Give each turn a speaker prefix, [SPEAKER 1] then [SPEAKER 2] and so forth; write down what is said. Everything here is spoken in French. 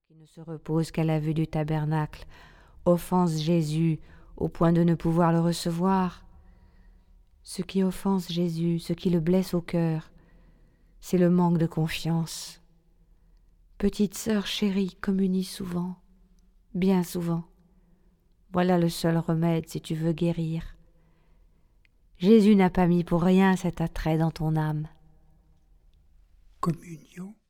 [SPEAKER 1] qui ne se repose qu'à la vue du tabernacle, offense Jésus au point de ne pouvoir le recevoir. Ce qui offense Jésus, ce qui le blesse au cœur, c'est le manque de confiance. Petite sœur chérie, communie souvent, bien souvent. Voilà le seul remède si tu veux guérir. Jésus n'a pas mis pour rien cet attrait dans ton âme.
[SPEAKER 2] Communion.